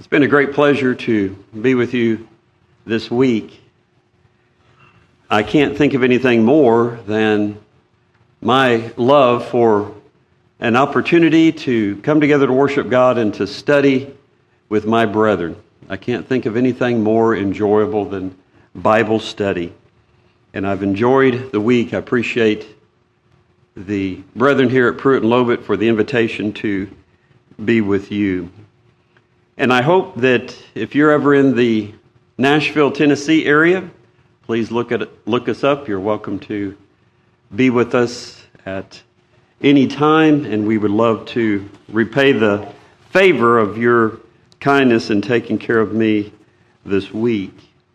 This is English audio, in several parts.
It's been a great pleasure to be with you this week. I can't think of anything more than my love for an opportunity to come together to worship God and to study with my brethren. I can't think of anything more enjoyable than Bible study. And I've enjoyed the week. I appreciate the brethren here at Pruitt and Lobet for the invitation to be with you. And I hope that if you're ever in the Nashville, Tennessee area, please look us up. You're welcome to be with us at any time, and we would love to repay the favor of your kindness in taking care of me this week.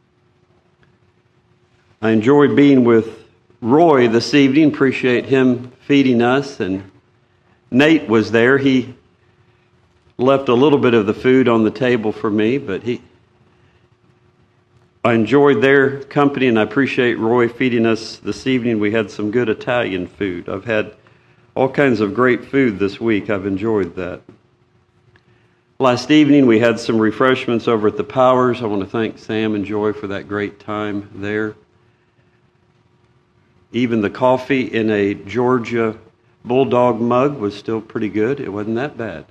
I enjoyed being with Roy this evening. Appreciate him feeding us, and Nate was there. He left a little bit of the food on the table for me, but I enjoyed their company, and I appreciate Roy feeding us this evening. We had some good Italian food. I've had all kinds of great food this week. I've enjoyed that. Last evening, we had some refreshments over at the Powers. I want to thank Sam and Joy for that great time there. Even the coffee in a Georgia Bulldog mug was still pretty good. It wasn't that bad.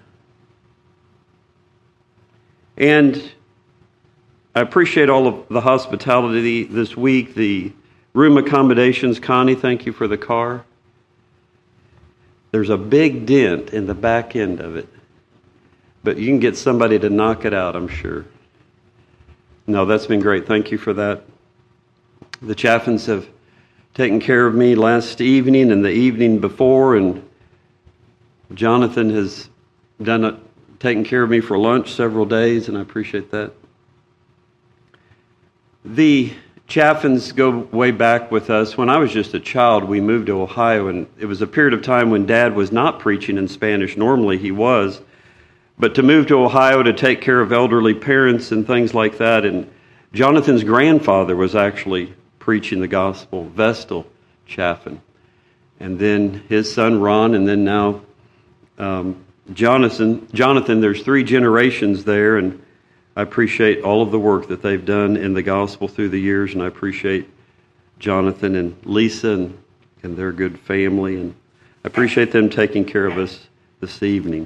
And I appreciate all of the hospitality this week, the room accommodations. Connie, thank you for the car. There's a big dent in the back end of it, but you can get somebody to knock it out, I'm sure. No, that's been great. Thank you for that. The Chaffins have taken care of me last evening and the evening before, and Jonathan has taken care of me for lunch several days, and I appreciate that. The Chaffins go way back with us. When I was just a child, we moved to Ohio, and it was a period of time when Dad was not preaching in Spanish. Normally he was. But to move to Ohio to take care of elderly parents and things like that, and Jonathan's grandfather was actually preaching the gospel, Vestal Chaffin. And then his son Ron, and then now Jonathan, there's 3 generations there, and I appreciate all of the work that they've done in the gospel through the years, and I appreciate Jonathan and Lisa and their good family, and I appreciate them taking care of us this evening.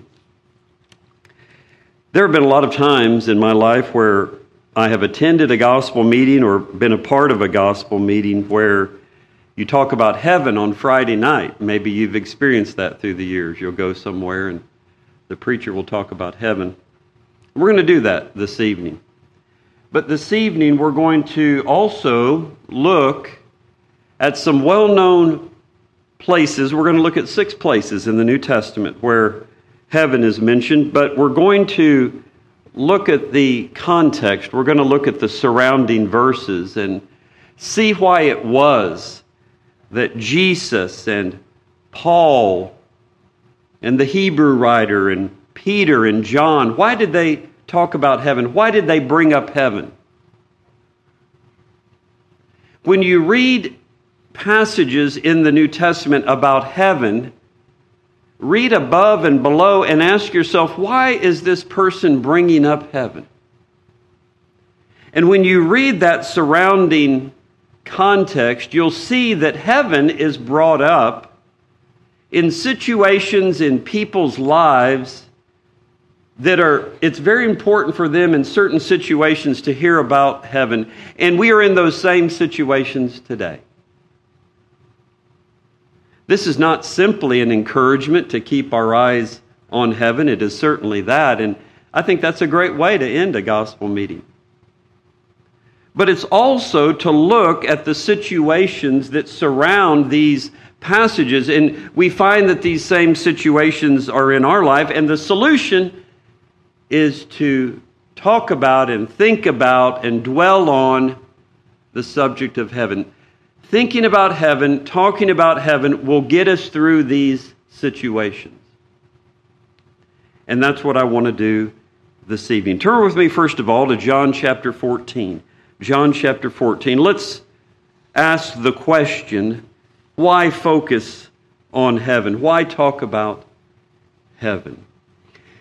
There have been a lot of times in my life where I have attended a gospel meeting or been a part of a gospel meeting where you talk about heaven on Friday night. Maybe you've experienced that through the years. You'll go somewhere and the preacher will talk about heaven. We're going to do that this evening. But this evening we're going to also look at some well-known places. We're going to look at 6 places in the New Testament where heaven is mentioned, but we're going to look at the context. We're going to look at the surrounding verses and see why it was that Jesus and Paul and the Hebrew writer and Peter and John, why did they talk about heaven? Why did they bring up heaven? When you read passages in the New Testament about heaven, read above and below and ask yourself, why is this person bringing up heaven? And when you read that surrounding context, you'll see that heaven is brought up in situations in people's lives it's very important for them in certain situations to hear about heaven. And we are in those same situations today. This is not simply an encouragement to keep our eyes on heaven. It is certainly that, and I think that's a great way to end a gospel meeting. But it's also to look at the situations that surround these passages, and we find that these same situations are in our life, and the solution is to talk about and think about and dwell on the subject of heaven. Thinking about heaven, talking about heaven will get us through these situations. And that's what I want to do this evening. Turn with me, first of all, to John chapter 14. John chapter 14. Let's ask the question, why focus on heaven? Why talk about heaven?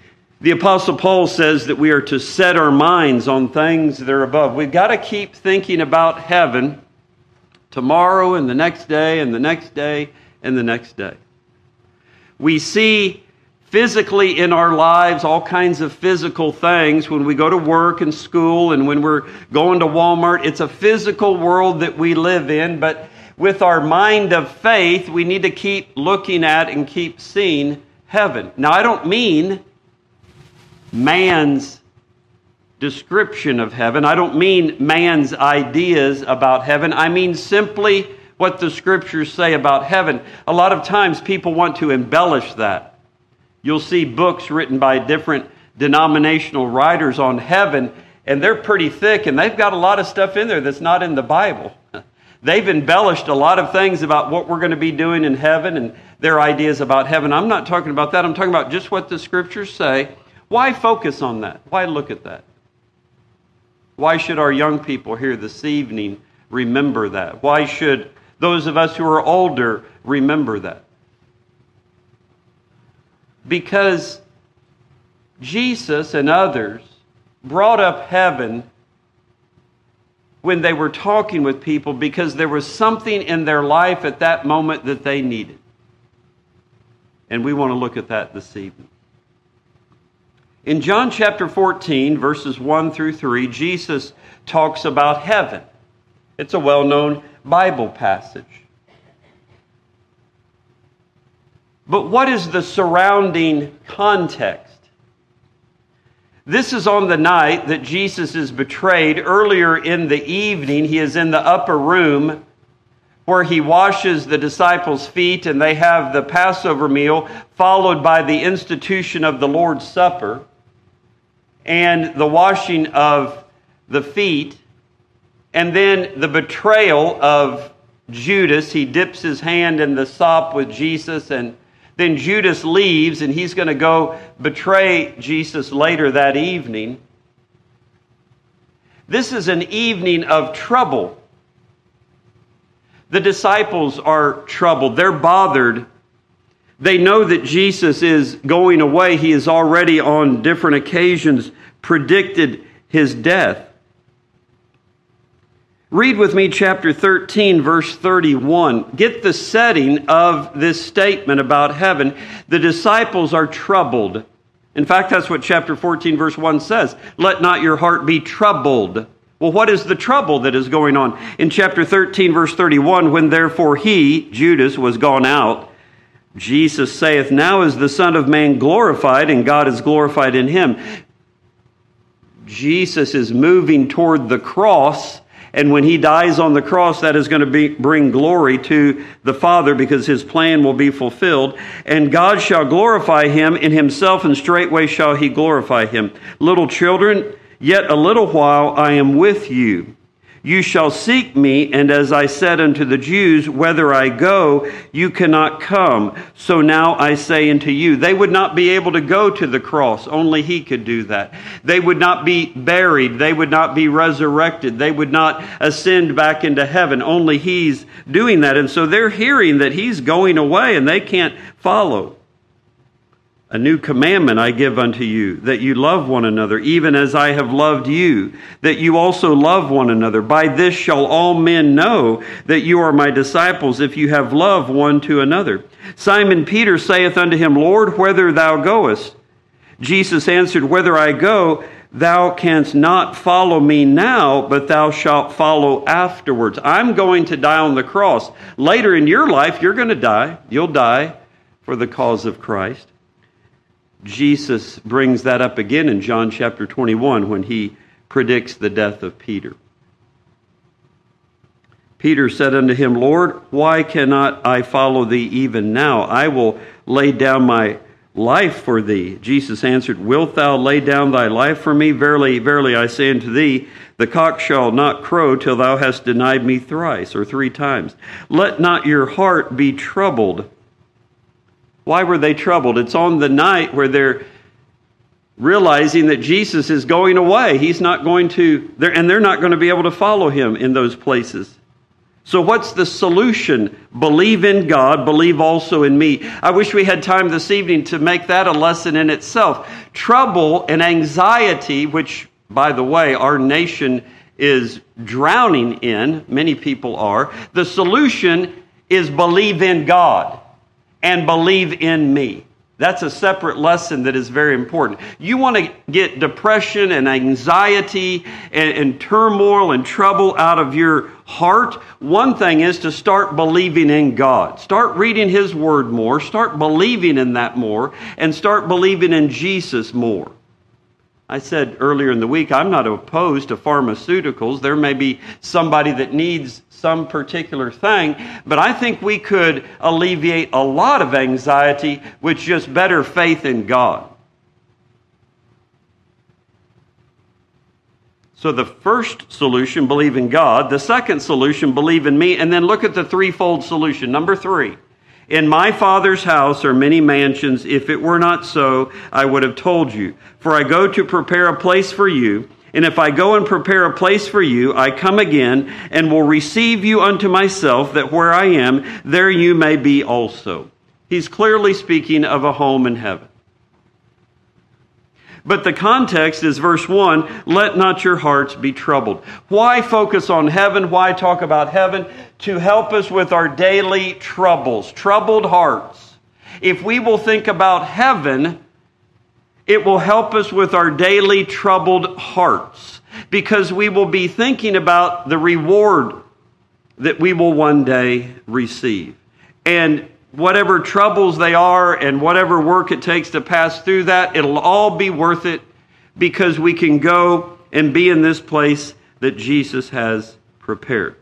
The Apostle Paul says that we are to set our minds on things that are above. We've got to keep thinking about heaven tomorrow and the next day and the next day and the next day. We see physically in our lives all kinds of physical things when we go to work and school and when we're going to Walmart. It's a physical world that we live in, but with our mind of faith, we need to keep looking at and keep seeing heaven. Now, I don't mean man's description of heaven. I don't mean man's ideas about heaven. I mean simply what the Scriptures say about heaven. A lot of times people want to embellish that. You'll see books written by different denominational writers on heaven, and they're pretty thick, and they've got a lot of stuff in there that's not in the Bible. They've embellished a lot of things about what we're going to be doing in heaven and their ideas about heaven. I'm not talking about that. I'm talking about just what the Scriptures say. Why focus on that? Why look at that? Why should our young people here this evening remember that? Why should those of us who are older remember that? Because Jesus and others brought up heaven when they were talking with people because there was something in their life at that moment that they needed. And we want to look at that this evening. In John chapter 14, verses 1 through 3, Jesus talks about heaven. It's a well-known Bible passage. But what is the surrounding context? This is on the night that Jesus is betrayed. Earlier in the evening, he is in the upper room where he washes the disciples' feet, and they have the Passover meal, followed by the institution of the Lord's Supper and the washing of the feet, and then the betrayal of Judas. He dips his hand in the sop with Jesus, and then Judas leaves, and he's going to go betray Jesus later that evening. This is an evening of trouble. The disciples are troubled. They're bothered. They know that Jesus is going away. He has already on different occasions predicted his death. Read with me chapter 13, verse 31. Get the setting of this statement about heaven. The disciples are troubled. In fact, that's what chapter 14, verse 1 says. Let not your heart be troubled. Well, what is the trouble that is going on? In chapter 13, verse 31, when therefore he, Judas, was gone out, Jesus saith, now is the Son of Man glorified, and God is glorified in him. Jesus is moving toward the cross, and when he dies on the cross, that is going to bring glory to the Father because his plan will be fulfilled. And God shall glorify him in himself, and straightway shall he glorify him. Little children, yet a little while I am with you. You shall seek me, and as I said unto the Jews, whither I go, you cannot come. So now I say unto you. They would not be able to go to the cross. Only he could do that. They would not be buried. They would not be resurrected. They would not ascend back into heaven. Only he's doing that. And so they're hearing that he's going away, and they can't follow. A new commandment I give unto you, that you love one another, even as I have loved you, that you also love one another. By this shall all men know that you are my disciples, if you have love one to another. Simon Peter saith unto him, Lord, whither thou goest? Jesus answered, Whither I go, thou canst not follow me now, but thou shalt follow afterwards. I'm going to die on the cross. Later in your life, you're going to die. You'll die for the cause of Christ. Jesus brings that up again in John chapter 21 when he predicts the death of Peter. Peter said unto him, Lord, why cannot I follow thee even now? I will lay down my life for thee. Jesus answered, Wilt thou lay down thy life for me? Verily, verily, I say unto thee, the cock shall not crow till thou hast denied me thrice or 3 times. Let not your heart be troubled. Why were they troubled? It's on the night where they're realizing that Jesus is going away. He's not going to, and they're not going to be able to follow him in those places. So what's the solution? Believe in God, believe also in me. I wish we had time this evening to make that a lesson in itself. Trouble and anxiety, which, by the way, our nation is drowning in, many people are. The solution is believe in God and believe in me. That's a separate lesson that is very important. You want to get depression and anxiety and turmoil and trouble out of your heart? One thing is to start believing in God. Start reading His Word more. Start believing in that more. And start believing in Jesus more. I said earlier in the week, I'm not opposed to pharmaceuticals. There may be somebody that needs some particular thing, but I think we could alleviate a lot of anxiety with just better faith in God. So the first solution, believe in God. The second solution, believe in me. And then look at the threefold solution. Number 3. In my Father's house are many mansions. If it were not so, I would have told you. For I go to prepare a place for you. And if I go and prepare a place for you, I come again and will receive you unto myself, that where I am, there you may be also. He's clearly speaking of a home in heaven. But the context is verse 1, let not your hearts be troubled. Why focus on heaven? Why talk about heaven? To help us with our daily troubles, troubled hearts. If we will think about heaven, it will help us with our daily troubled hearts, because we will be thinking about the reward that we will one day receive. And whatever troubles they are and whatever work it takes to pass through that, it'll all be worth it, because we can go and be in this place that Jesus has prepared.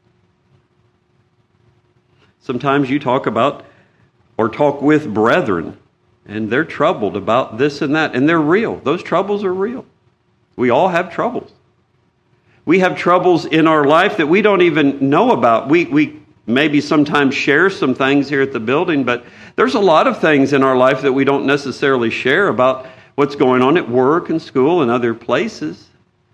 Sometimes you talk about or talk with brethren, and they're troubled about this and that, and they're real. Those troubles are real. We all have troubles. We have troubles in our life that we don't even know about. We maybe sometimes share some things here at the building, but there's a lot of things in our life that we don't necessarily share about what's going on at work and school and other places.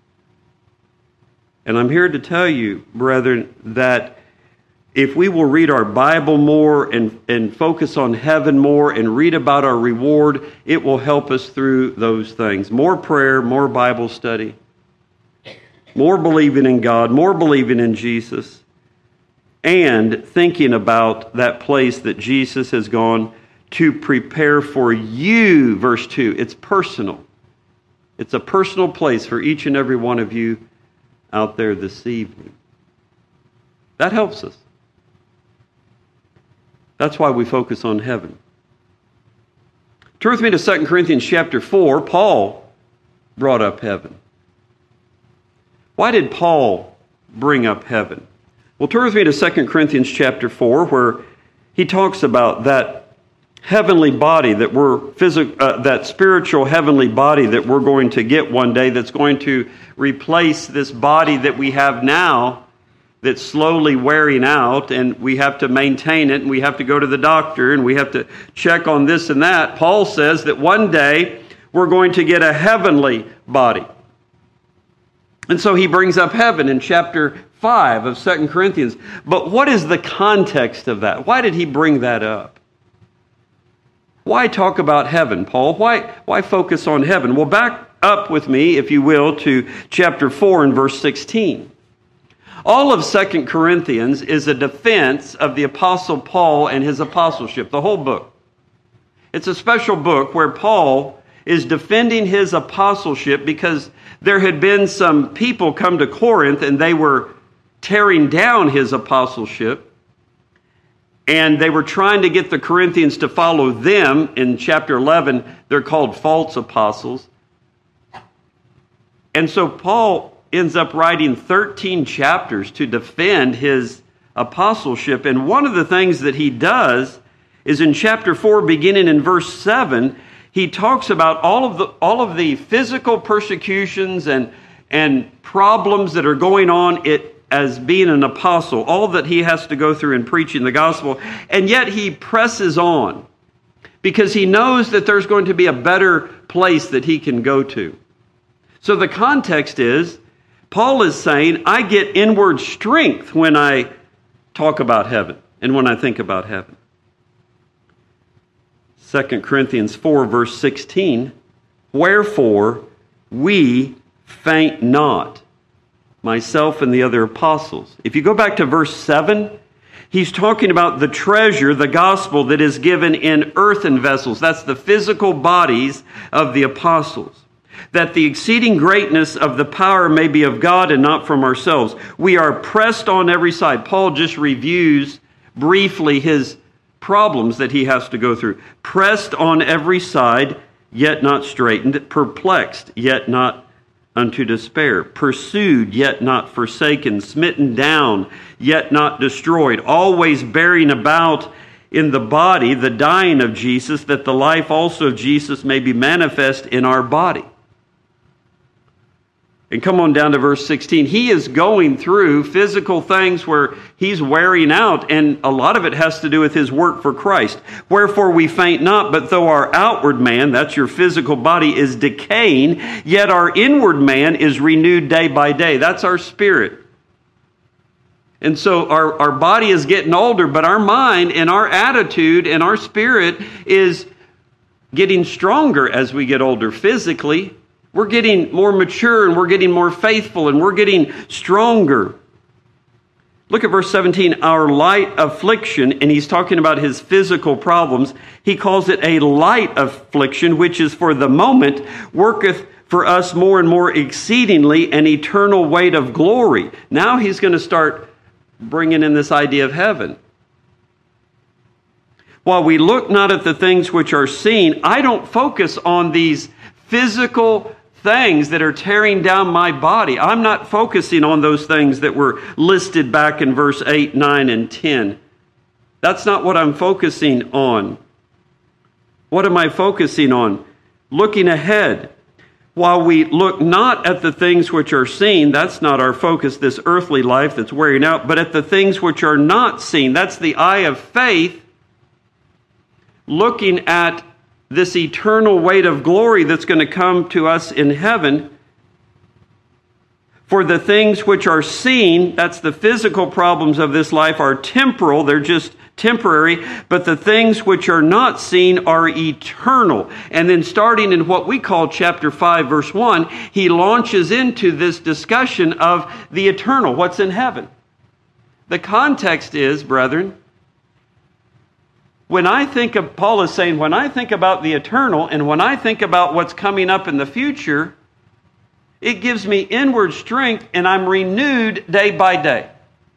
And I'm here to tell you, brethren, that if we will read our Bible more and focus on heaven more and read about our reward, it will help us through those things. More prayer, more Bible study, more believing in God, more believing in Jesus, and thinking about that place that Jesus has gone to prepare for you. Verse 2, it's personal. It's a personal place for each and every one of you out there this evening. That helps us. That's why we focus on heaven. Turn with me to 2 Corinthians chapter 4. Paul brought up heaven. Why did Paul bring up heaven? Well, turn with me to 2 Corinthians chapter 4, where he talks about that heavenly body that that spiritual heavenly body that we're going to get one day, that's going to replace this body that we have now, that's slowly wearing out, and we have to maintain it, and we have to go to the doctor, and we have to check on this and that. Paul says that one day we're going to get a heavenly body. And so he brings up heaven in chapter 5 of 2 Corinthians. But what is the context of that? Why did he bring that up? Why talk about heaven, Paul? Why focus on heaven? Well, back up with me, if you will, to chapter 4 and verse 16. All of 2 Corinthians is a defense of the Apostle Paul and his apostleship, the whole book. It's a special book where Paul is defending his apostleship, because there had been some people come to Corinth and they were tearing down his apostleship, and they were trying to get the Corinthians to follow them. In chapter 11, they're called false apostles. And so Paul ends up writing 13 chapters to defend his apostleship. And one of the things that he does is in chapter 4, beginning in verse 7, he talks about all of the physical persecutions and problems that are going on as being an apostle, all that he has to go through in preaching the gospel. And yet he presses on, because he knows that there's going to be a better place that he can go to. So the context is, Paul is saying, I get inward strength when I talk about heaven and when I think about heaven. 2 Corinthians 4, verse 16, wherefore we faint not, myself and the other apostles. If you go back to verse 7, he's talking about the treasure, the gospel that is given in earthen vessels. That's the physical bodies of the apostles. That the exceeding greatness of the power may be of God and not from ourselves. We are pressed on every side. Paul just reviews briefly his problems that he has to go through. Pressed on every side, yet not straitened. Perplexed, yet not unto despair. Pursued, yet not forsaken. Smitten down, yet not destroyed. Always bearing about in the body the dying of Jesus, that the life also of Jesus may be manifest in our body. And come on down to verse 16. He is going through physical things where he's wearing out, and a lot of it has to do with his work for Christ. Wherefore we faint not, but though our outward man, that's your physical body, is decaying, yet our inward man is renewed day by day. That's our spirit. And so our body is getting older, but our mind and our attitude and our spirit is getting stronger as we get older physically. We're getting more mature and we're getting more faithful and we're getting stronger. Look at verse 17, our light affliction, and he's talking about his physical problems. He calls it a light affliction, which is for the moment, worketh for us more and more exceedingly an eternal weight of glory. Now he's going to start bringing in this idea of heaven. While we look not at the things which are seen, I don't focus on these physical things that are tearing down my body. I'm not focusing on those things that were listed back in verse 8, 9, and 10. That's not what I'm focusing on. What am I focusing on? Looking ahead. While we look not at the things which are seen, that's not our focus, this earthly life that's wearing out, but at the things which are not seen. That's the eye of faith, looking at this eternal weight of glory that's going to come to us in heaven. For the things which are seen, that's the physical problems of this life, are temporal. They're just temporary. But the things which are not seen are eternal. And then starting in what we call chapter 5, verse 1, he launches into this discussion of the eternal, what's in heaven. The context is, brethren, when I think of, Paul is saying, when I think about the eternal and when I think about what's coming up in the future, it gives me inward strength and I'm renewed day by day.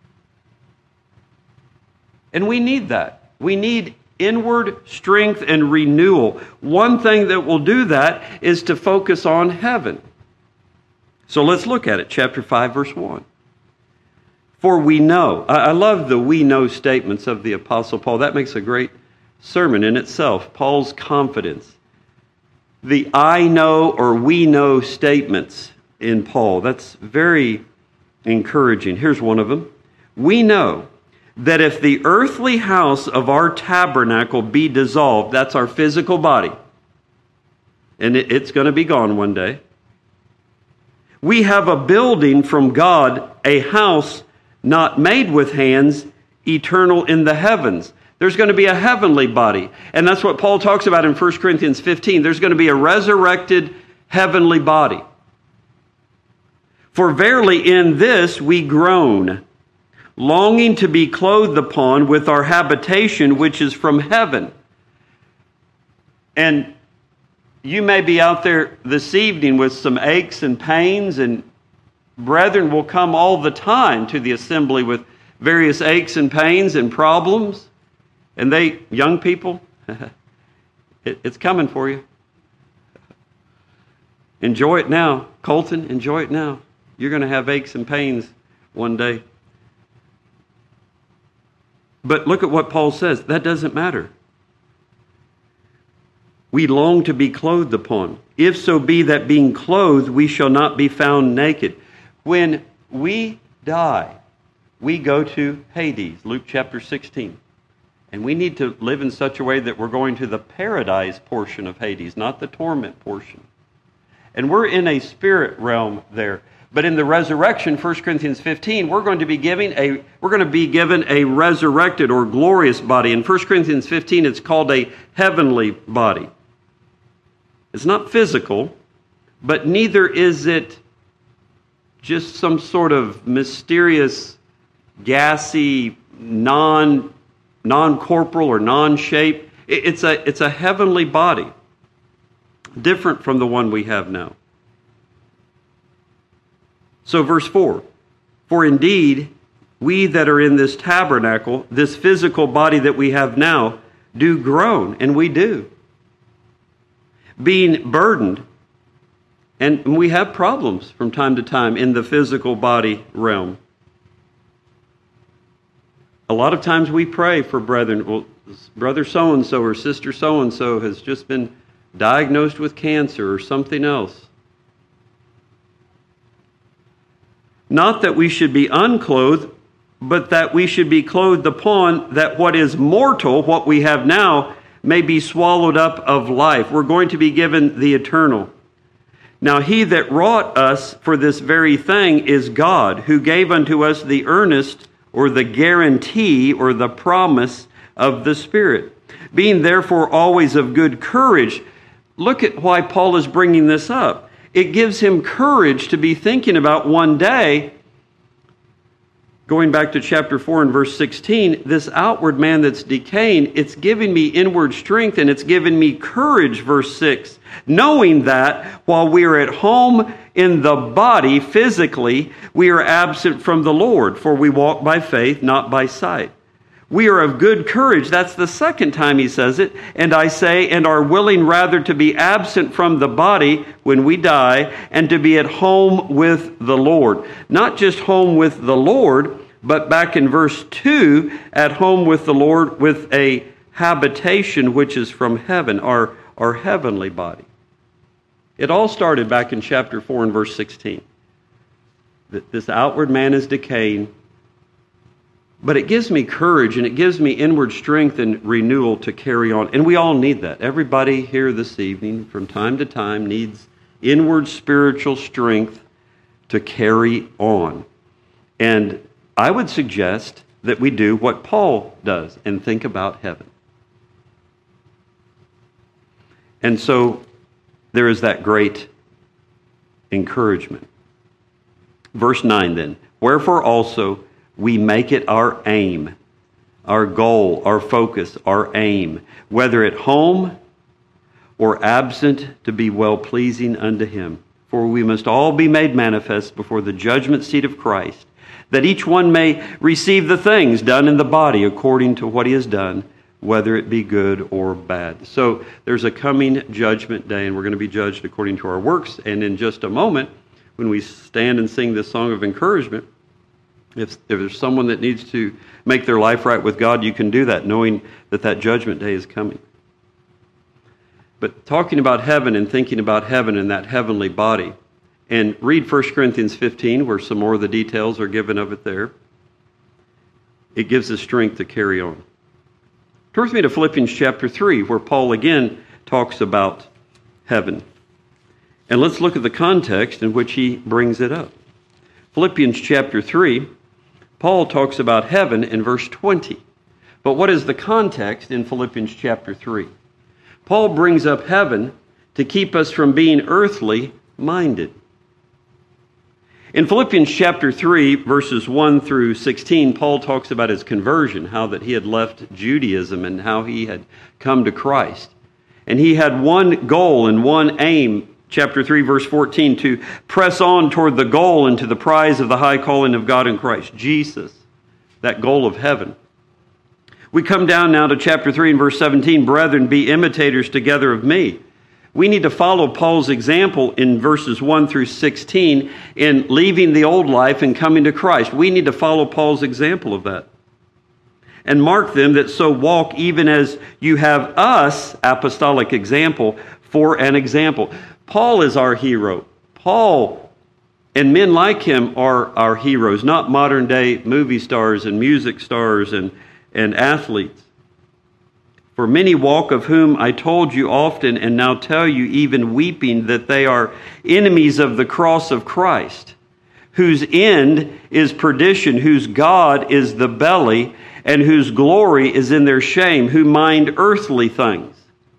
And we need that. We need inward strength and renewal. One thing that will do that is to focus on heaven. So let's look at it. Chapter 5, verse 1. For we know. I love the we know statements of the Apostle Paul. That makes a great sermon in itself. Paul's confidence. The I know or we know statements in Paul. That's very encouraging. Here's one of them. We know that if the earthly house of our tabernacle be dissolved, that's our physical body, and it's going to be gone one day, we have a building from God, a house not made with hands, eternal in the heavens. There's going to be a heavenly body. And that's what Paul talks about in 1 Corinthians 15. There's going to be a resurrected heavenly body. For verily in this we groan, longing to be clothed upon with our habitation which is from heaven. And you may be out there this evening with some aches and pains, and brethren will come all the time to the assembly with various aches and pains and problems. And they, young people, it's coming for you. Enjoy it now. Colton, enjoy it now. You're going to have aches and pains one day. But look at what Paul says. That doesn't matter. We long to be clothed upon. If so be that being clothed, we shall not be found naked. When we die, we go to Hades, Luke chapter 16. And we need to live in such a way that we're going to the paradise portion of Hades, not the torment portion. And we're in a spirit realm there. But in the resurrection, 1 Corinthians 15, we're going to be given a resurrected or glorious body. In 1 Corinthians 15, it's called a heavenly body. It's not physical, but neither is it just some sort of mysterious, gassy, non-corporal or non-shape. It's a heavenly body, different from the one we have now. So verse 4, for indeed, we that are in this tabernacle, this physical body that we have now, do groan, and we do, being burdened. And we have problems from time to time in the physical body realm. A lot of times we pray for brethren. Well, brother so-and-so or sister so-and-so has just been diagnosed with cancer or something else. Not that we should be unclothed, but that we should be clothed upon, that what is mortal, what we have now, may be swallowed up of life. We're going to be given the eternal. Now he that wrought us for this very thing is God, who gave unto us the earnest, or the guarantee, or the promise of the Spirit. Being therefore always of good courage. Look at why Paul is bringing this up. It gives him courage to be thinking about one day, going back to chapter 4 and verse 16, this outward man that's decaying, it's giving me inward strength and it's given me courage, verse 6, knowing that while we are at home in the body physically, we are absent from the Lord, for we walk by faith, not by sight. We are of good courage. That's the second time he says it. And I say, and are willing rather to be absent from the body when we die, and to be at home with the Lord. Not just home with the Lord, but back in verse 2, at home with the Lord with a habitation which is from heaven, our heavenly body. It all started back in chapter 4 and verse 16. That this outward man is decaying. But it gives me courage and it gives me inward strength and renewal to carry on. And we all need that. Everybody here this evening, from time to time, needs inward spiritual strength to carry on. And I would suggest that we do what Paul does and think about heaven. And so there is that great encouragement. Verse 9 then, wherefore also we make it our aim, our goal, our focus, our aim, whether at home or absent, to be well-pleasing unto him. For we must all be made manifest before the judgment seat of Christ, that each one may receive the things done in the body according to what he has done, whether it be good or bad. So there's a coming judgment day, and we're going to be judged according to our works. And in just a moment, when we stand and sing this song of encouragement, if there's someone that needs to make their life right with God, you can do that, knowing that that judgment day is coming. But talking about heaven and thinking about heaven and that heavenly body, and read 1 Corinthians 15, where some more of the details are given of it there. It gives us strength to carry on. Turn with me to Philippians chapter 3, where Paul again talks about heaven. And let's look at the context in which he brings it up. Philippians chapter 3, Paul talks about heaven in verse 20. But what is the context in Philippians chapter 3? Paul brings up heaven to keep us from being earthly minded. In Philippians chapter 3, verses 1 through 16, Paul talks about his conversion, how that he had left Judaism and how he had come to Christ. And he had one goal and one aim, chapter 3, verse 14, to press on toward the goal and to the prize of the high calling of God in Christ Jesus, that goal of heaven. We come down now to chapter 3 and verse 17, brethren, be imitators together of me. We need to follow Paul's example in verses 1 through 16 in leaving the old life and coming to Christ. We need to follow Paul's example of that. And mark them that so walk even as you have us, apostolic example, for an example. Paul is our hero. Paul and men like him are our heroes, not modern day movie stars and music stars and athletes. For many walk, of whom I told you often and now tell you even weeping, that they are enemies of the cross of Christ, whose end is perdition, whose God is the belly, and whose glory is in their shame, who mind earthly things.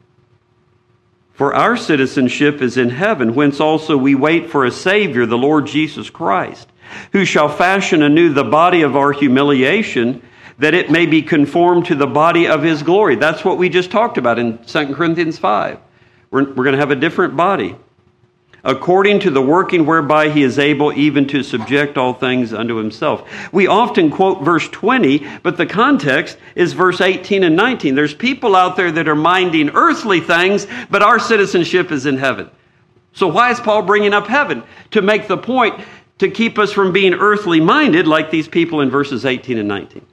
For our citizenship is in heaven, whence also we wait for a Savior, the Lord Jesus Christ, who shall fashion anew the body of our humiliation, that it may be conformed to the body of his glory. That's what we just talked about in 2 Corinthians 5. We're going to have a different body, according to the working whereby he is able even to subject all things unto himself. We often quote verse 20, but the context is verse 18 and 19. There's people out there that are minding earthly things, but our citizenship is in heaven. So why is Paul bringing up heaven? To make the point, to keep us from being earthly minded like these people in verses 18 and 19.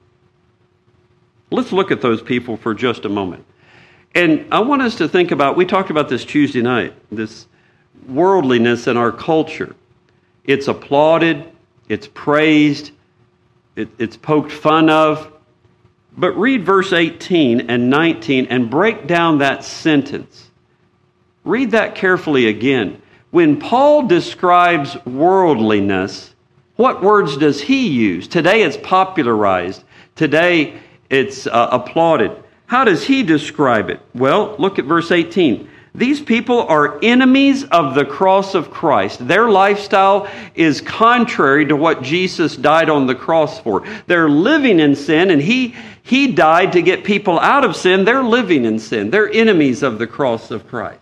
Let's look at those people for just a moment. And I want us to think about, we talked about this Tuesday night, this worldliness in our culture. It's applauded, it's praised, it's poked fun of. But read verse 18 and 19 and break down that sentence. Read that carefully again. When Paul describes worldliness, what words does he use? Today it's popularized. Today it's applauded. How does he describe it? Well, look at verse 18. These people are enemies of the cross of Christ. Their lifestyle is contrary to what Jesus died on the cross for. They're living in sin, and he died to get people out of sin. They're living in sin. They're enemies of the cross of Christ.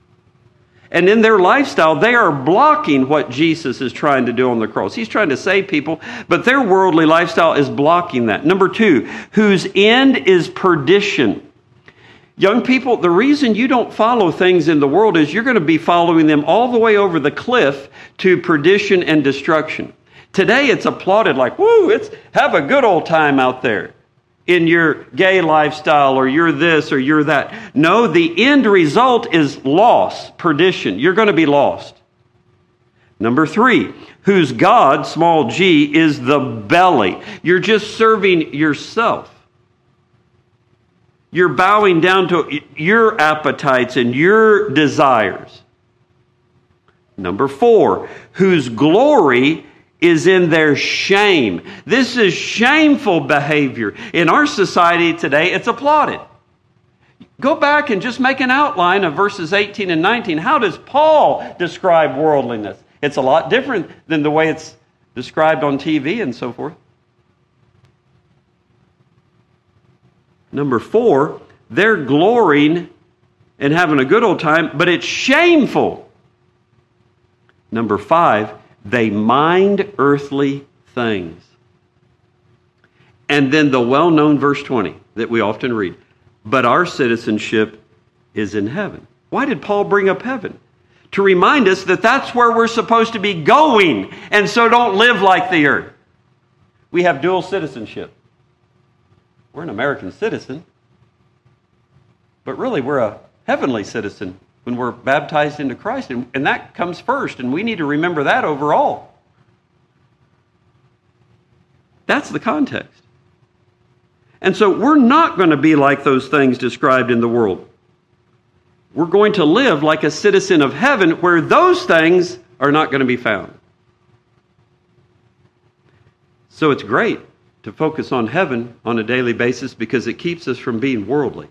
And in their lifestyle, they are blocking what Jesus is trying to do on the cross. He's trying to save people, but their worldly lifestyle is blocking that. Number two, whose end is perdition. Young people, the reason you don't follow things in the world is you're going to be following them all the way over the cliff to perdition and destruction. Today it's applauded like, woo, have a good old time out there in your gay lifestyle, or you're this or you're that. No, the end result is loss, perdition. You're going to be lost. Number three, whose God, small g, is the belly. You're just serving yourself. You're bowing down to your appetites and your desires. Number four, whose glory is in their shame. This is shameful behavior. In our society today, it's applauded. Go back and just make an outline of verses 18 and 19. How does Paul describe worldliness? It's a lot different than the way it's described on TV and so forth. Number four, they're glorying and having a good old time, but it's shameful. Number five, they mind earthly things. And then the well-known verse 20 that we often read, but our citizenship is in heaven. Why did Paul bring up heaven? To remind us that that's where we're supposed to be going, and so don't live like the earth. We have dual citizenship. We're an American citizen, but really we're a heavenly citizen when we're baptized into Christ, and that comes first, and we need to remember that overall. That's the context. And so we're not going to be like those things described in the world. We're going to live like a citizen of heaven where those things are not going to be found. So it's great to focus on heaven on a daily basis because it keeps us from being worldly.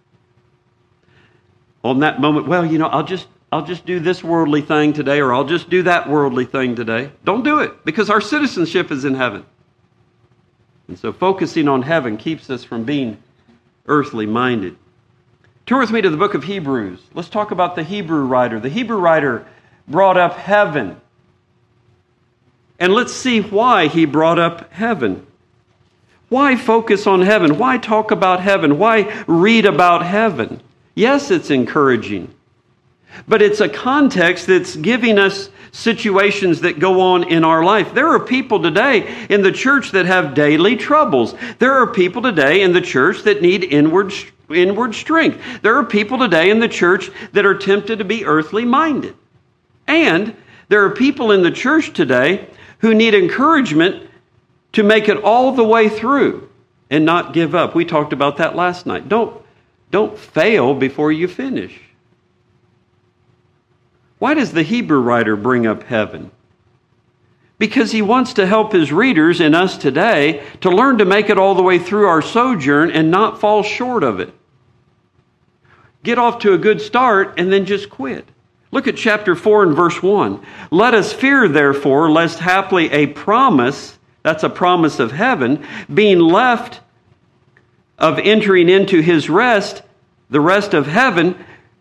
On that moment, well, I'll just do this worldly thing today, or I'll just do that worldly thing today. Don't do it, because our citizenship is in heaven. And so focusing on heaven keeps us from being earthly minded. Turn with me to the book of Hebrews. Let's talk about the Hebrew writer. The Hebrew writer brought up heaven. And let's see why he brought up heaven. Why focus on heaven? Why talk about heaven? Why read about heaven? Yes, it's encouraging, but it's a context that's giving us situations that go on in our life. There are people today in the church that have daily troubles. There are people today in the church that need inward strength. There are people today in the church that are tempted to be earthly minded. And there are people in the church today who need encouragement to make it all the way through and not give up. We talked about that last night. Don't fail before you finish. Why does the Hebrew writer bring up heaven? because he wants to help his readers and us today to learn to make it all the way through our sojourn and not fall short of it. Get off to a good start and then just quit. Look at chapter 4 and verse 1. Let us fear, therefore, lest haply a promise, that's a promise of heaven, being left of entering into his rest, the rest of heaven,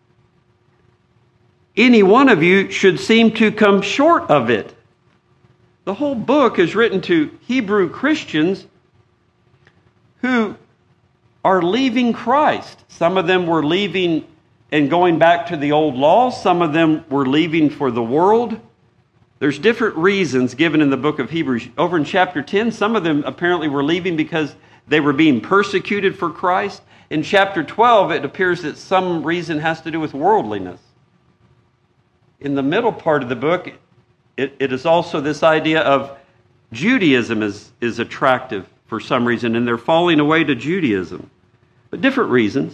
any one of you should seem to come short of it. The whole book is written to Hebrew Christians who are leaving Christ. Some of them were leaving and going back to the old law. Some of them were leaving for the world. There's different reasons given in the book of Hebrews. Over in chapter 10, some of them apparently were leaving because they were being persecuted for Christ. In chapter 12, it appears that some reason has to do with worldliness. In the middle part of the book, it is also this idea of Judaism is attractive for some reason, and they're falling away to Judaism. But different reasons.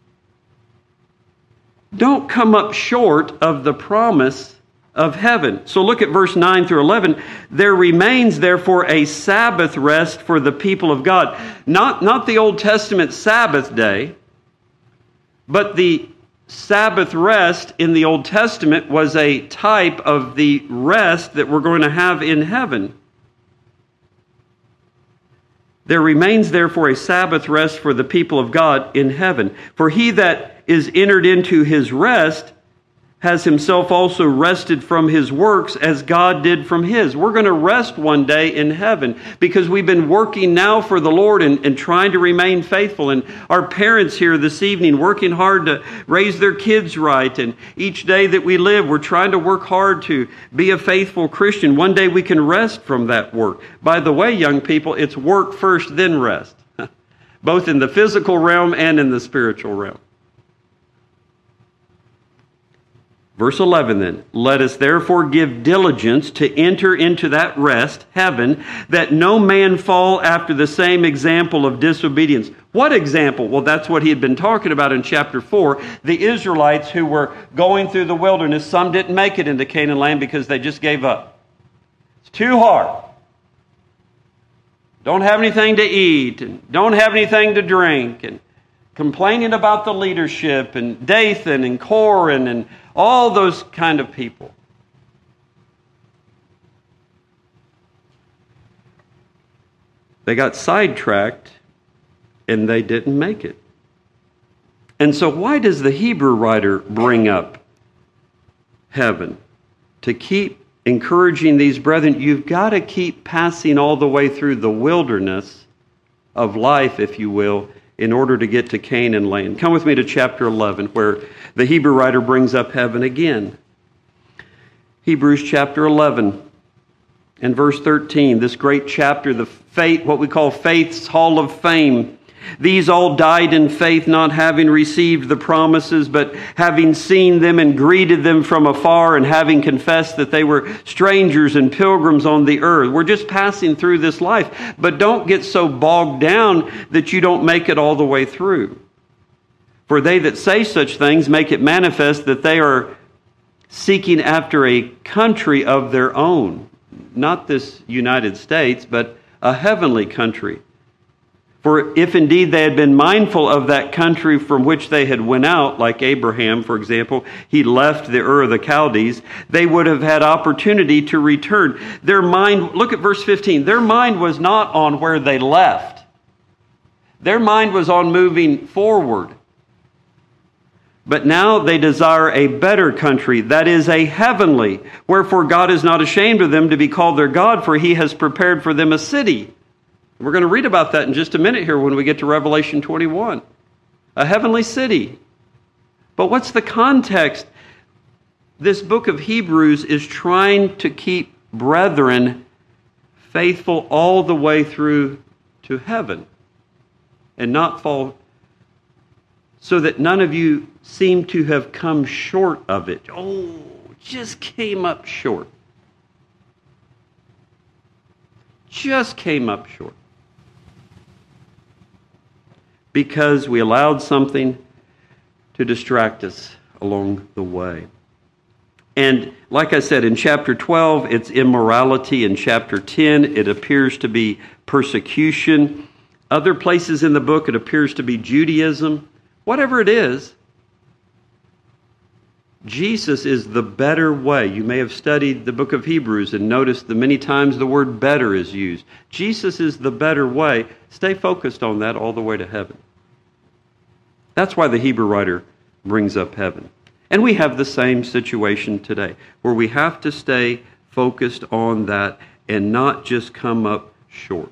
Don't come up short of the promise of heaven. So look at verse 9 through 11. There remains therefore a Sabbath rest for the people of God. Not the Old Testament Sabbath day, but the Sabbath rest in the Old Testament was a type of the rest that we're going to have in heaven. There remains therefore a Sabbath rest for the people of God in heaven. For he that is entered into his rest has himself also rested from his works as God did from his. We're going to rest one day in heaven because we've been working now for the Lord and trying to remain faithful. And our parents here this evening working hard to raise their kids right. And each day that we live, we're trying to work hard to be a faithful Christian. One day we can rest from that work. By the way, young people, it's work first, then rest. Both in the physical realm and in the spiritual realm. Verse 11 then, let us therefore give diligence to enter into that rest, heaven, that no man fall after the same example of disobedience. What example? Well, that's what he had been talking about in chapter 4. The Israelites who were going through the wilderness, some didn't make it into Canaan land because they just gave up. It's too hard. Don't have anything to eat, and don't have anything to drink, and complaining about the leadership, and Dathan and Koran, and all those kind of people. They got sidetracked and they didn't make it. And so why does the Hebrew writer bring up heaven? To keep encouraging these brethren, you've got to keep passing all the way through the wilderness of life, if you will, in order to get to Canaan land. Come with me to chapter 11, where the Hebrew writer brings up heaven again. Hebrews chapter 11 and verse 13, this great chapter, the faith, what we call faith's hall of fame. These all died in faith, not having received the promises, but having seen them and greeted them from afar, and having confessed that they were strangers and pilgrims on the earth. We're just passing through this life, but don't get so bogged down that you don't make it all the way through. For they that say such things make it manifest that they are seeking after a country of their own. Not this United States, but a heavenly country. For if indeed they had been mindful of that country from which they had went out, like Abraham, for example, he left the Ur of the Chaldees, they would have had opportunity to return. Their mind, look at verse 15, their mind was not on where they left. Their mind was on moving forward. But now they desire a better country, that is a heavenly. Wherefore God is not ashamed of them to be called their God, for he has prepared for them a city. We're going to read about that in just a minute here when we get to Revelation 21. A heavenly city. But what's the context? This book of Hebrews is trying to keep brethren faithful all the way through to heaven and not fall, so that none of you seem to have come short of it. Oh, just came up short. Just came up short. Because we allowed something to distract us along the way. And like I said, in chapter 12, it's immorality. In chapter 10, it appears to be persecution. Other places in the book, it appears to be Judaism. Whatever it is, Jesus is the better way. You may have studied the book of Hebrews and noticed that many times the word better is used. Jesus is the better way. Stay focused on that all the way to heaven. That's why the Hebrew writer brings up heaven. And we have the same situation today, where we have to stay focused on that and not just come up short.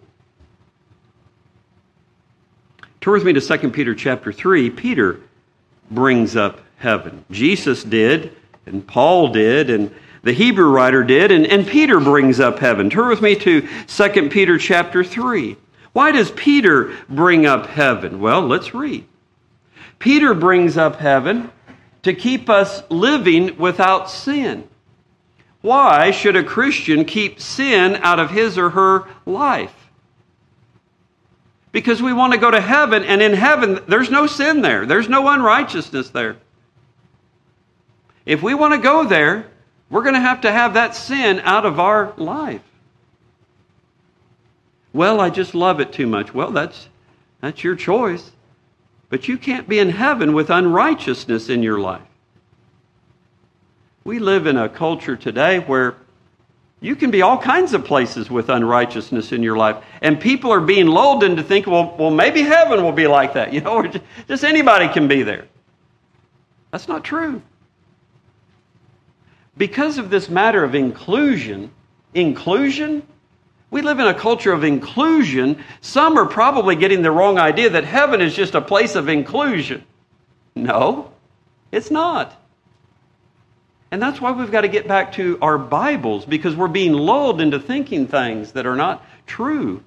Turn with me to 2 Peter chapter 3. Peter brings up heaven. Jesus did, and Paul did, and the Hebrew writer did, and Peter brings up heaven. Turn with me to 2 Peter chapter 3. Why does Peter bring up heaven? Well, let's read. Peter brings up heaven to keep us living without sin. Why should a Christian keep sin out of his or her life? Because we want to go to heaven, and in heaven, there's no sin there. There's no unrighteousness there. If we want to go there, we're going to have that sin out of our life. Well, I just love it too much. Well, that's your choice. But you can't be in heaven with unrighteousness in your life. We live in a culture today where you can be all kinds of places with unrighteousness in your life. And people are being lulled into thinking, well, maybe heaven will be like that. Or just anybody can be there. That's not true. Because of this matter of inclusion, we live in a culture of inclusion. Some are probably getting the wrong idea that heaven is just a place of inclusion. No, it's not. And that's why we've got to get back to our Bibles, because we're being lulled into thinking things that are not true.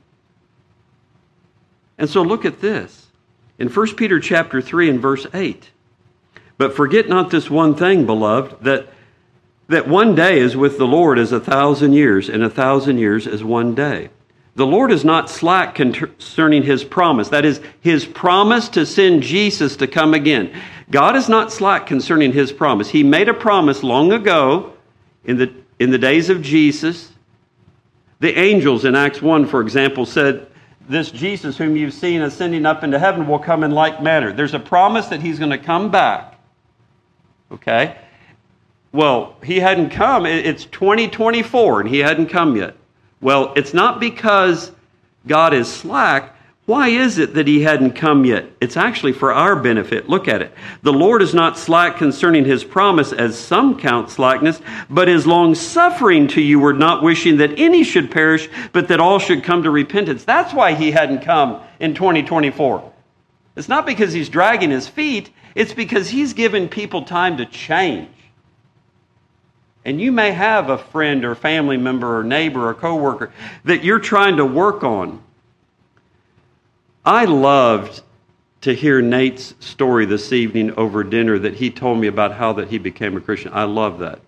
And so look at this. In 1 Peter chapter 3 and verse 8. But forget not this one thing, beloved, that one day is with the Lord as 1,000 years, and 1,000 years as one day. The Lord is not slack concerning His promise. That is, His promise to send Jesus to come again. God is not slack concerning His promise. He made a promise long ago in the days of Jesus. The angels in Acts 1, for example, said, this Jesus whom you've seen ascending up into heaven will come in like manner. There's a promise that He's going to come back. Okay? Well, He hadn't come. It's 2024 and He hadn't come yet. Well, it's not because God is slack. Why is it that He hadn't come yet? It's actually for our benefit. Look at it. The Lord is not slack concerning His promise, as some count slackness, but is long-suffering to you, not wishing that any should perish, but that all should come to repentance. That's why He hadn't come in 2024. It's not because He's dragging His feet. It's because He's given people time to change. And you may have a friend or family member or neighbor or coworker that you're trying to work on. I loved to hear Nate's story this evening over dinner that he told me about how that he became a Christian. I love that.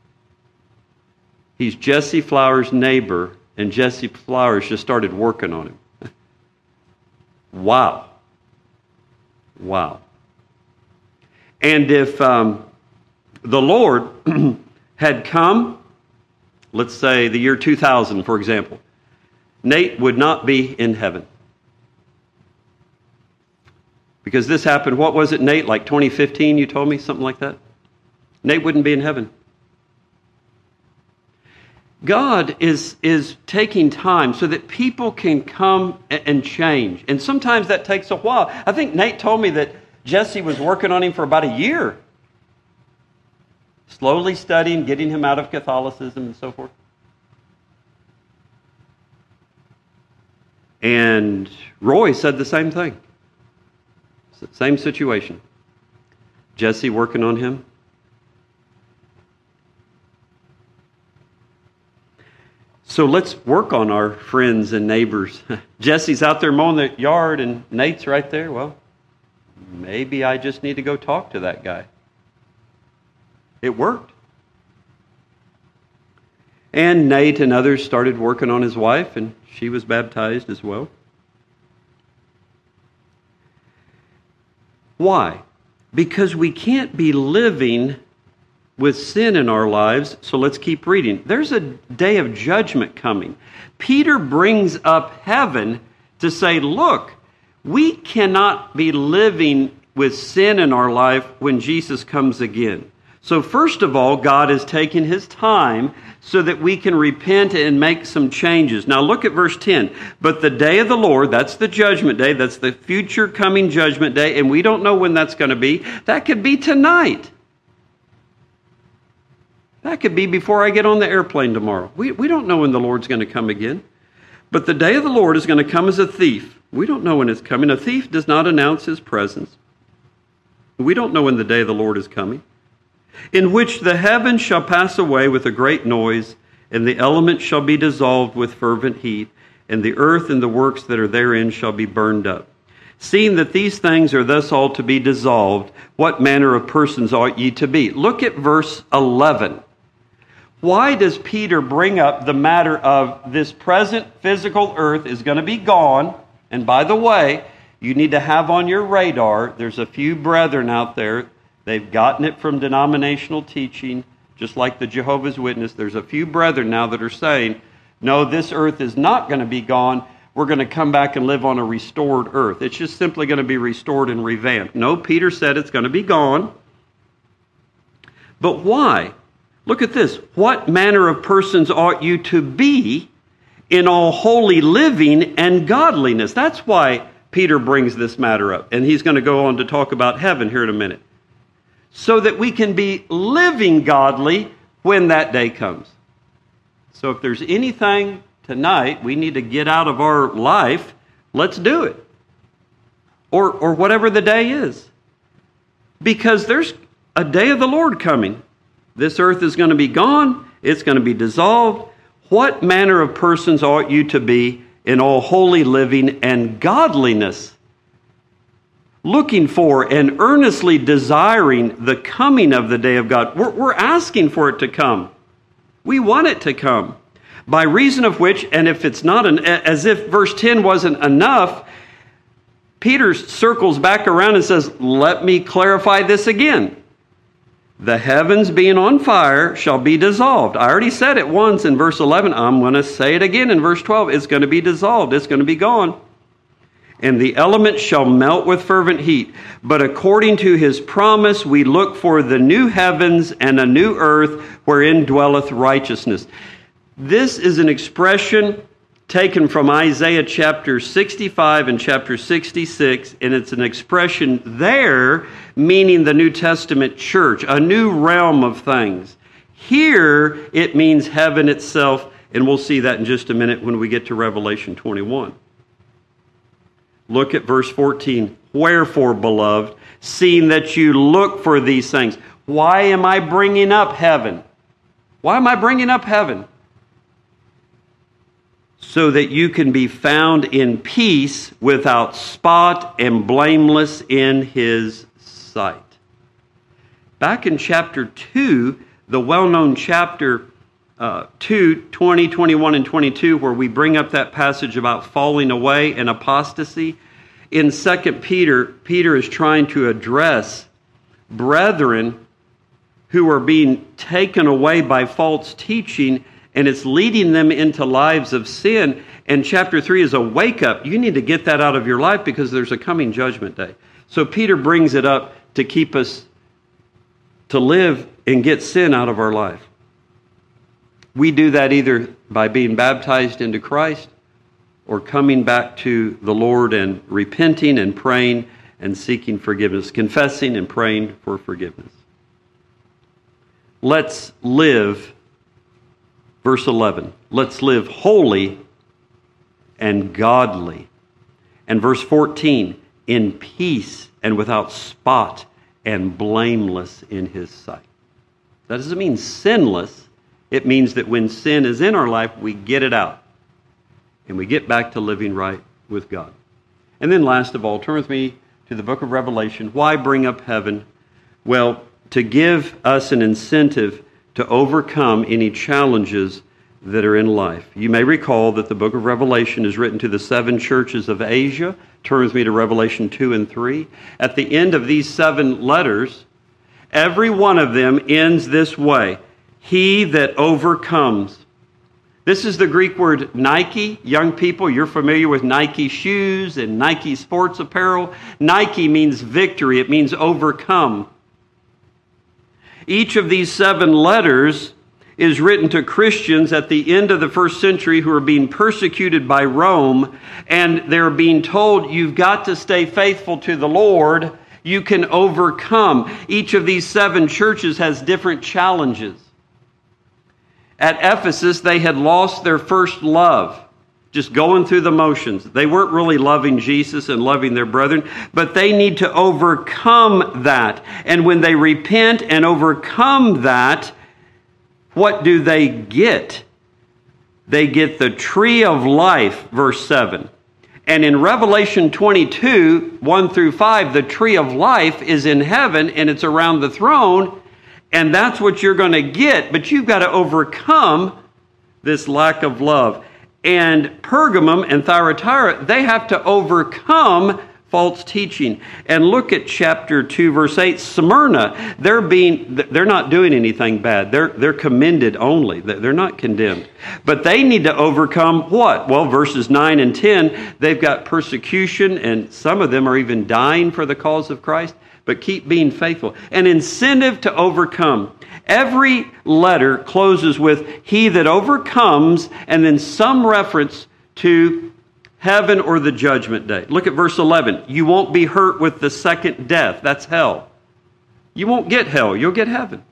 He's Jesse Flowers' neighbor, and Jesse Flowers just started working on him. Wow. Wow. And if the Lord had come, let's say the year 2000, for example, Nate would not be in heaven. Because this happened, what was it, Nate, like 2015, you told me, something like that? Nate wouldn't be in heaven. God is taking time so that people can come and change. And sometimes that takes a while. I think Nate told me that Jesse was working on him for about a year. Slowly studying, getting him out of Catholicism and so forth. And Roy said the same thing. Same situation. Jesse working on him. So let's work on our friends and neighbors. Jesse's out there mowing the yard and Nate's right there. Well, maybe I just need to go talk to that guy. It worked. And Nate and others started working on his wife, and she was baptized as well. Why? Because we can't be living with sin in our lives. So let's keep reading. There's a day of judgment coming. Peter brings up heaven to say, look, we cannot be living with sin in our life when Jesus comes again. So first of all, God is taking his time so that we can repent and make some changes. Now look at verse 10. But the day of the Lord, that's the judgment day, that's the future coming judgment day, and we don't know when that's going to be. That could be tonight. That could be before I get on the airplane tomorrow. We don't know when the Lord's going to come again. But the day of the Lord is going to come as a thief. We don't know when it's coming. A thief does not announce his presence. We don't know when the day of the Lord is coming. In which the heavens shall pass away with a great noise, and the elements shall be dissolved with fervent heat, and the earth and the works that are therein shall be burned up. Seeing that these things are thus all to be dissolved, what manner of persons ought ye to be? Look at verse 11. Why does Peter bring up the matter of this present physical earth is going to be gone? And by the way, you need to have on your radar, there's a few brethren out there, they've gotten it from denominational teaching, just like the Jehovah's Witness. There's a few brethren now that are saying, no, this earth is not going to be gone. We're going to come back and live on a restored earth. It's just simply going to be restored and revamped. No, Peter said it's going to be gone. But why? Look at this. What manner of persons ought you to be in all holy living and godliness? That's why Peter brings this matter up. And he's going to go on to talk about heaven here in a minute. So that we can be living godly when that day comes. So if there's anything tonight we need to get out of our life, let's do it. Or whatever the day is. Because there's a day of the Lord coming. This earth is going to be gone. It's going to be dissolved. What manner of persons ought you to be in all holy living and godliness? Looking for and earnestly desiring the coming of the day of God. We're asking for it to come. We want it to come. By reason of which, and if it's not, as if verse 10 wasn't enough, Peter circles back around and says, let me clarify this again. The heavens being on fire shall be dissolved. I already said it once in verse 11. I'm going to say it again in verse 12. It's going to be dissolved. It's going to be gone. And the elements shall melt with fervent heat. But according to his promise, we look for the new heavens and a new earth wherein dwelleth righteousness. This is an expression taken from Isaiah chapter 65 and chapter 66, and it's an expression there meaning the New Testament church, a new realm of things. Here, it means heaven itself, and we'll see that in just a minute when we get to Revelation 21. Look at verse 14. Wherefore, beloved, seeing that you look for these things. Why am I bringing up heaven? Why am I bringing up heaven? So that you can be found in peace without spot and blameless in his sight. Back in chapter 2, the well-known chapter 2, 20, 21, and 22, where we bring up that passage about falling away and apostasy, in 2 Peter, Peter is trying to address brethren who are being taken away by false teaching, and it's leading them into lives of sin. And chapter 3 is a wake-up. You need to get that out of your life because there's a coming judgment day. So Peter brings it up to keep us to live and get sin out of our life. We do that either by being baptized into Christ or coming back to the Lord and repenting and praying and seeking forgiveness, confessing and praying for forgiveness. Let's live, verse 11, let's live holy and godly. And verse 14, in peace and without spot and blameless in his sight. That doesn't mean sinless. It means that when sin is in our life, we get it out. And we get back to living right with God. And then last of all, turn with me to the book of Revelation. Why bring up heaven? Well, to give us an incentive to overcome any challenges that are in life. You may recall that the book of Revelation is written to the 7 churches of Asia. Turn with me to Revelation 2 and 3. At the end of these 7 letters, Every one of them ends this way: he that overcomes. This is the Greek word Nike. Young people, you're familiar with Nike shoes and Nike sports apparel. Nike means victory. It means overcome. Each of these 7 letters is written to Christians at the end of the first century who are being persecuted by Rome, and they're being told, you've got to stay faithful to the Lord. You can overcome. Each of these 7 churches has different challenges. At Ephesus, they had lost their first love, just going through the motions. They weren't really loving Jesus and loving their brethren, but they need to overcome that. And when they repent and overcome that, what do they get? They get the tree of life, verse 7. And in Revelation 22, 1 through 5, the tree of life is in heaven and it's around the throne. And that's what you're going to get, but you've got to overcome this lack of love. And Pergamum and Thyatira, they have to overcome false teaching. And look at chapter 2, verse 8. Smyrna, they're not doing anything bad. They're commended only. They're not condemned. But they need to overcome what? Well, verses 9 and 10, they've got persecution, and some of them are even dying for the cause of Christ. But keep being faithful. An incentive to overcome. Every letter closes with he that overcomes, and then some reference to heaven or the judgment day. Look at verse 11. You won't be hurt with the second death. That's hell. You won't get hell. You'll get heaven.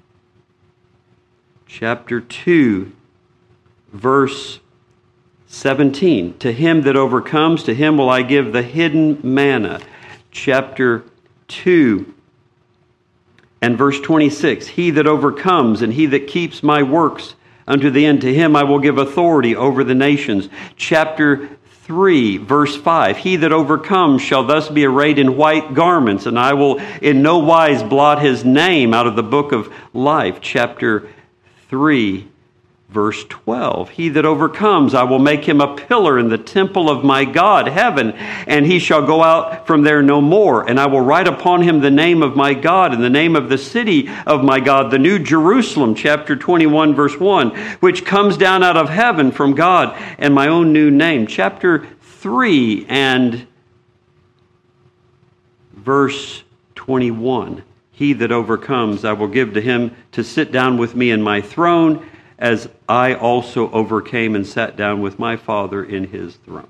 Chapter 2, verse 17. To him that overcomes, to him will I give the hidden manna. Chapter 2 and verse 26, he that overcomes and he that keeps my works unto the end, to him I will give authority over the nations. Chapter 3, verse 5, he that overcomes shall thus be arrayed in white garments, and I will in no wise blot his name out of the book of life. Chapter 3, verse 12, he that overcomes, I will make him a pillar in the temple of my God, heaven, and he shall go out from there no more. And I will write upon him the name of my God and the name of the city of my God, the new Jerusalem, chapter 21, verse 1, which comes down out of heaven from God, and my own new name. Chapter 3 and verse 21, he that overcomes, I will give to him to sit down with me in my throne, as I also overcame and sat down with my Father in his throne.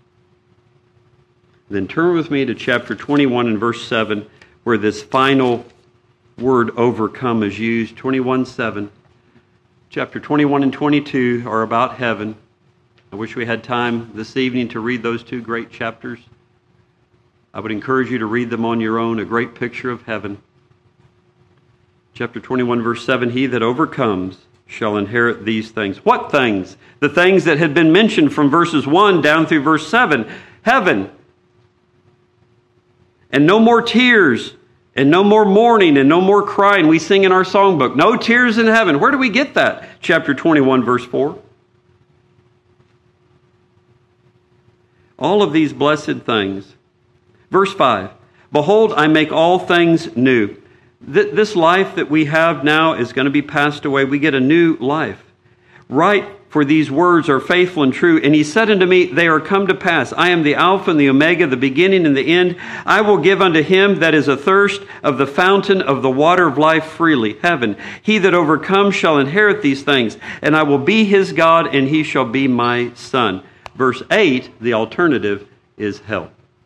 Then turn with me to chapter 21 and verse 7, where this final word overcome is used. 21:7. Chapter 21 and 22 are about heaven. I wish we had time this evening to read those 2 great chapters. I would encourage you to read them on your own, a great picture of heaven. Chapter 21, verse 7, he that overcomes shall inherit these things. What things? The things that had been mentioned from verses 1 down through verse 7. Heaven. And no more tears, and no more mourning, and no more crying. We sing in our songbook, no tears in heaven. Where do we get that? Chapter 21, verse 4. All of these blessed things. Verse 5. Behold, I make all things new. This life that we have now is going to be passed away. We get a new life. Write, for these words are faithful and true. And he said unto me, they are come to pass. I am the Alpha and the Omega, the beginning and the end. I will give unto him that is athirst of the fountain of the water of life freely. Heaven. He that overcomes shall inherit these things. And I will be his God, and he shall be my son. Verse 8, the alternative is hell.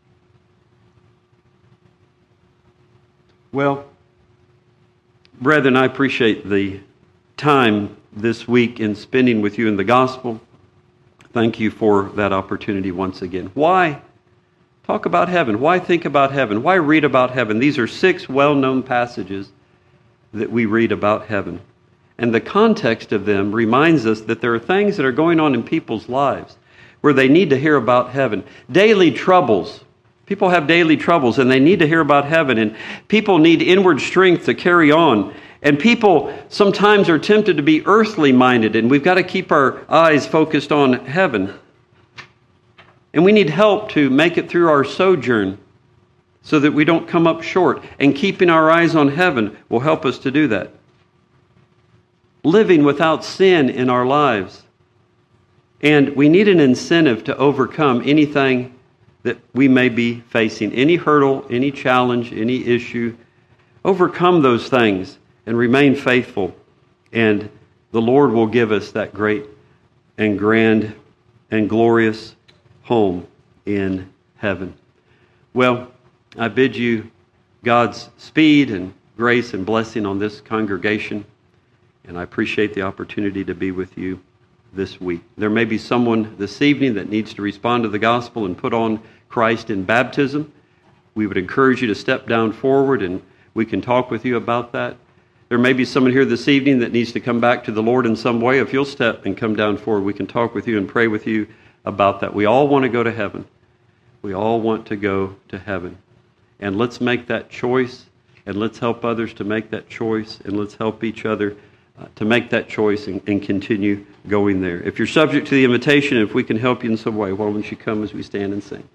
Well, brethren, I appreciate the time this week in spending with you in the gospel. Thank you for that opportunity once again. Why talk about heaven? Why think about heaven? Why read about heaven? These are 6 well-known passages that we read about heaven. And the context of them reminds us that there are things that are going on in people's lives where they need to hear about heaven. Daily troubles. People have daily troubles and they need to hear about heaven. And people need inward strength to carry on. And people sometimes are tempted to be earthly minded, and we've got to keep our eyes focused on heaven. And we need help to make it through our sojourn. so that we don't come up short. And keeping our eyes on heaven will help us to do that. Living without sin in our lives. And we need an incentive to overcome anything that we may be facing, any hurdle, any challenge, any issue. Overcome those things and remain faithful. And the Lord will give us that great and grand and glorious home in heaven. Well, I bid you God's speed and grace and blessing on this congregation. And I appreciate the opportunity to be with you this week. There may be someone this evening that needs to respond to the gospel and put on Christ in baptism. We would encourage you to step down forward and we can talk with you about that. There may be someone here this evening that needs to come back to the Lord in some way. If you'll step and come down forward, we can talk with you and pray with you about that. We all want to go to heaven. We all want to go to heaven. And let's make that choice, and let's help others to make that choice, and let's help each other to make that choice and continue going there. If you're subject to the invitation, if we can help you in some way, why don't you come as we stand and sing?